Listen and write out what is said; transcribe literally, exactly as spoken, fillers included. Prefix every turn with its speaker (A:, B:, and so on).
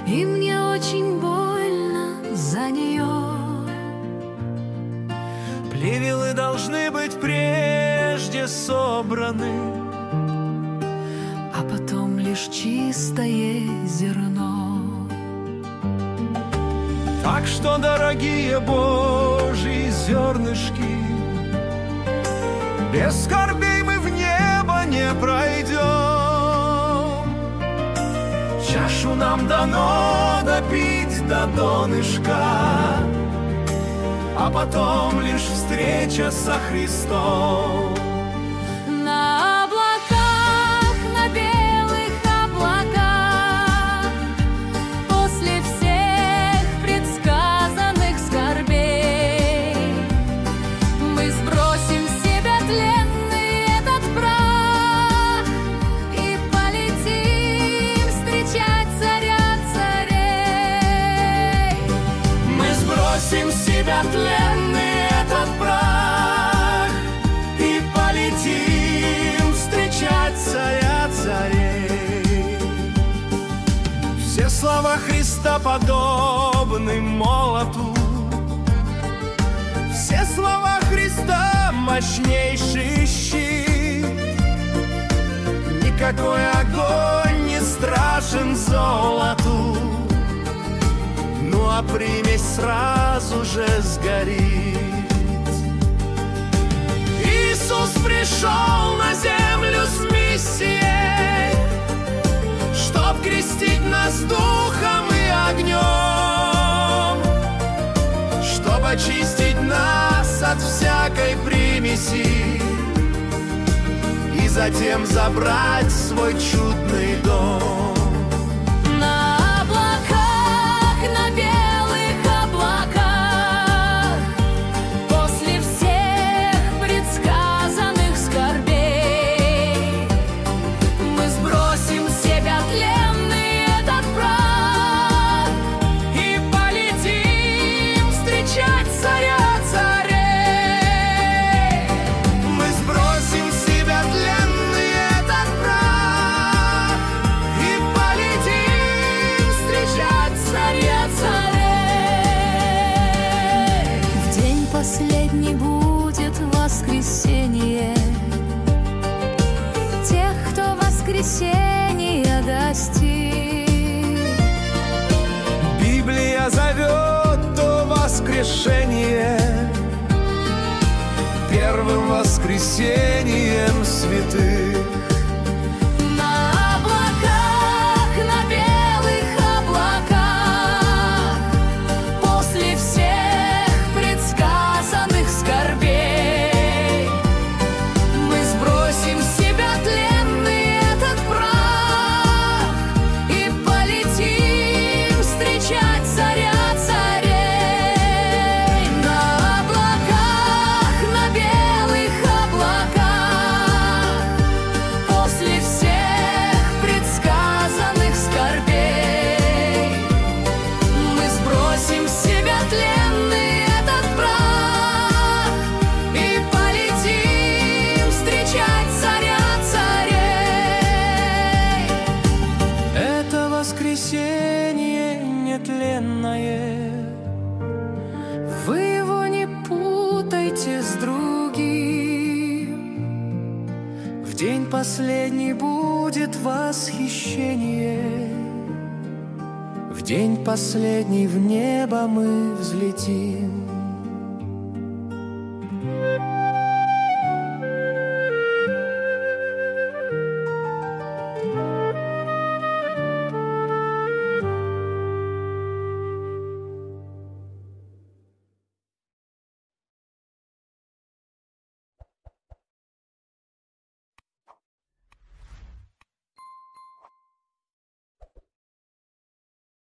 A: и мне очень больно за нее.
B: Плевелы должны быть прежде собраны,
A: а потом лишь чистое зерно.
B: Так что, дорогие Божьи зернышки, без скорбей мы в небо не пройдем. Чашу нам дано допить до донышка, а потом лишь встреча со Христом.
A: На облаках, на белых облаках, после всех предсказанных скорбей, мы сбросим с себя тленный этот прах и полетим встречать царя царей.
B: Мы сбросим с себя тленный этот прах и полетим встречать царя царей. Все слова Христа подобны молоту, все слова Христа мощнейший щит. Никакой огонь не страшен золоту, ну а примесь сразу же сгорит. Иисус пришел на землю с миссией, чтоб крестить нас духом и огнем, чтоб очистить нас от всякой примеси и затем забрать в свой чудный дом.
A: На облаках, на белых облаках, после всех предсказанных скорбей, мы сбросим с себя тленный этот прах и полетим встречать царя царей.
B: Мы сбросим с себя тленный этот прах и полетим встречать царя царей.
A: В день последний будет воскресенье тех, кто воскресенье достиг.
B: Библия зовет то воскрешение первым воскресением святых.
A: На облаках, на белых облаках, после всех предсказанных скорбей, мы сбросим с себя тленный этот прах и полетим встречать царя царей. На облаках, на белых облаках, после всех предсказанных скорбей, мы сбросим с себя тленный этот прах и полетим встречать царя царей.
B: Это воскресенье нетленное,
A: Вы его не путайте с другим.
B: в день последний будет восхищение, в день последний в небо мы взлетим.